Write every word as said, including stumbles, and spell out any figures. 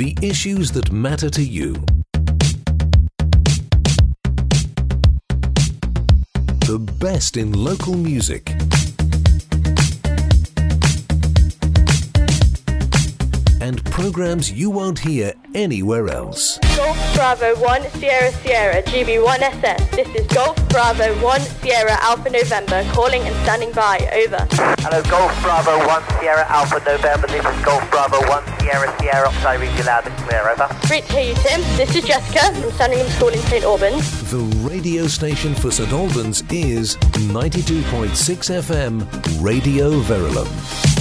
The issues that matter to you. The best in local music. And programs you won't hear anywhere else. Golf Bravo one Sierra Sierra G B one S S. This is Golf Bravo one Sierra Alpha November calling and standing by. Over. Hello, Golf Bravo one Sierra Alpha November. This is Golf Bravo one Sierra Sierra. I read you loud and clear. Over. Great to hear you, Tim. This is Jessica from Sandringham School in Saint Albans. The radio station for Saint Albans is ninety-two point six F M Radio Verulam.